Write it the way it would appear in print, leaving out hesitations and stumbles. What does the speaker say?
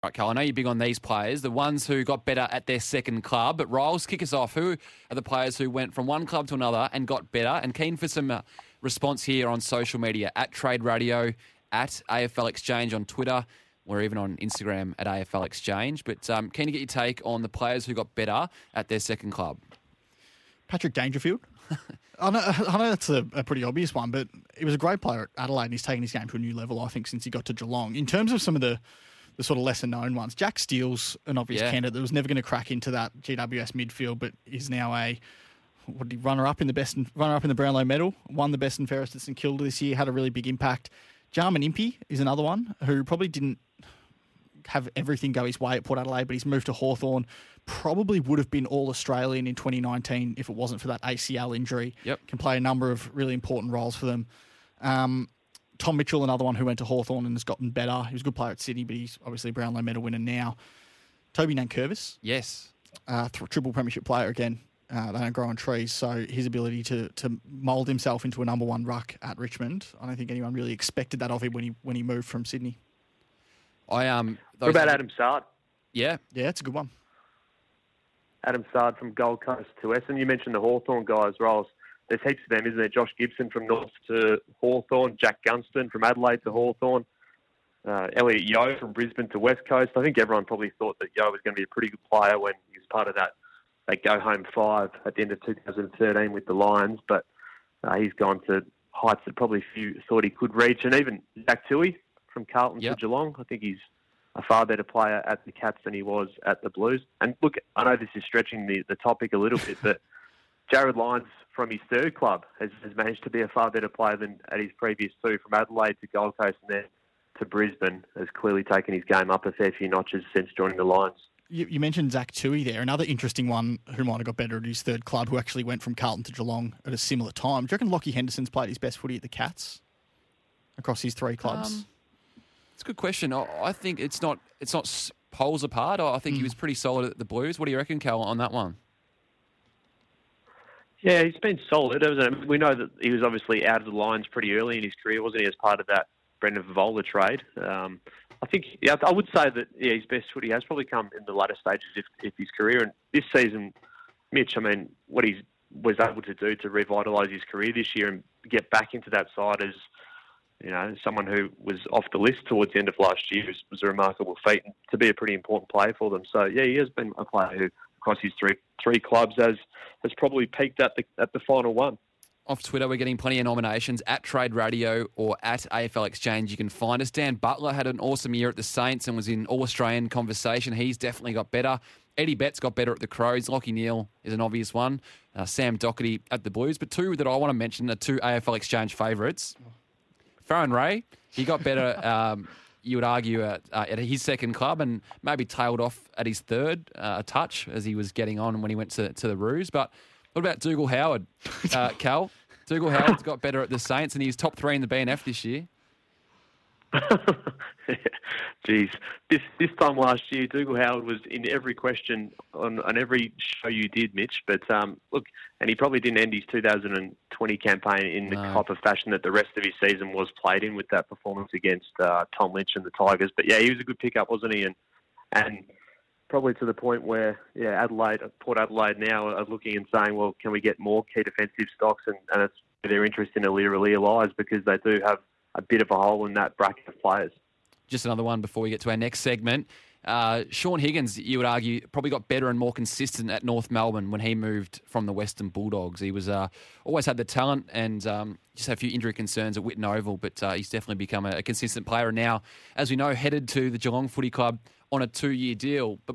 Right, Carl, I know you're big on these players, the ones who got better at their second club. But Riles, kick us off. Who are the players who went from one club to another and got better? And keen for some response here on social media, at Trade Radio, at AFL Exchange on Twitter, or even on Instagram at AFL Exchange. But keen to get your take on the players who got better at their second club. Patrick Dangerfield. I know that's a pretty obvious one, but he was a great player at Adelaide and he's taken his game to a new level, I think, since he got to Geelong. In terms of some of the sort of lesser-known ones, Jack Steele's an obvious candidate that was never going to crack into that GWS midfield, but is now a runner-up in the Brownlow medal, won the best and fairest at St Kilda this year, had a really big impact. Jarman Impey is another one who probably didn't have everything go his way at Port Adelaide, but he's moved to Hawthorn. Probably would have been All-Australian in 2019 if it wasn't for that ACL injury. Yep. Can play a number of really important roles for them. Tom Mitchell, another one who went to Hawthorn and has gotten better. He was a good player at Sydney, but he's obviously a Brownlow medal winner now. Toby Nankervis. Yes. Triple premiership player again. They don't grow on trees, so his ability to mould himself into a number one ruck at Richmond, I don't think anyone really expected that of him when he moved from Sydney. What about Adam Sard? Yeah, it's a good one. Adam Sard from Gold Coast to Essendon. You mentioned the Hawthorn guys, Rolls. There's heaps of them, isn't there? Josh Gibson from North to Hawthorn, Jack Gunston from Adelaide to Hawthorn, Elliot Yeo from Brisbane to West Coast. I think everyone probably thought that Yeo was going to be a pretty good player when he was part of that go-home five at the end of 2013 with the Lions, but he's gone to heights that probably few thought he could reach. And even Zach Tui from Carlton to Geelong, I think he's a far better player at the Cats than he was at the Blues. And look, I know this is stretching the topic a little bit, but Jared Lyons from his third club has managed to be a far better player than at his previous two, from Adelaide to Gold Coast and then to Brisbane, has clearly taken his game up a fair few notches since joining the Lions. You mentioned Zach Tui there, another interesting one who might have got better at his third club, who actually went from Carlton to Geelong at a similar time. Do you reckon Lockie Henderson's played his best footy at the Cats across his three clubs? It's a good question. I think it's not poles apart. I think he was pretty solid at the Blues. What do you reckon, Cal, on that one? Yeah, he's been solid. We know that he was obviously out of the Lions pretty early in his career, wasn't he, as part of that Brendan Vola trade? I think, I would say that his best footy has probably come in the latter stages of his career. And this season, Mitch, I mean, what he was able to do to revitalise his career this year and get back into that side as, someone who was off the list towards the end of last year was a remarkable feat, and to be a pretty important player for them. So, he has been a player who, across his three clubs, has probably peaked at the final one. Off Twitter, we're getting plenty of nominations at Trade Radio or at AFL Exchange. You can find us. Dan Butler had an awesome year at the Saints and was in All-Australian conversation. He's definitely got better. Eddie Betts got better at the Crows. Lachie Neale is an obvious one. Sam Doherty at the Blues. But two that I want to mention are two AFL Exchange favourites. Farron Ray, he got better, you would argue, at his second club and maybe tailed off at his third a touch as he was getting on when he went to the Roos. But what about Dougal Howard, Cal? Dougal Howard's got better at the Saints and he's top 3 in the BNF this year. Jeez. This time last year, Dougal Howard was in every question on every show you did, Mitch. But look, and he probably didn't end his 2020 campaign in the type of fashion that the rest of his season was played in with that performance against Tom Lynch and the Tigers. But he was a good pickup, wasn't he? And probably to the point where, Port Adelaide now are looking and saying, well, can we get more key defensive stocks? And it's their interest in Aliir lies because they do have a bit of a hole in that bracket of players. Just another one before we get to our next segment. Sean Higgins, you would argue, probably got better and more consistent at North Melbourne when he moved from the Western Bulldogs. He was always had the talent and just had a few injury concerns at Whitten Oval, but he's definitely become a consistent player. And now, as we know, headed to the Geelong Footy Club on a 2-year deal. But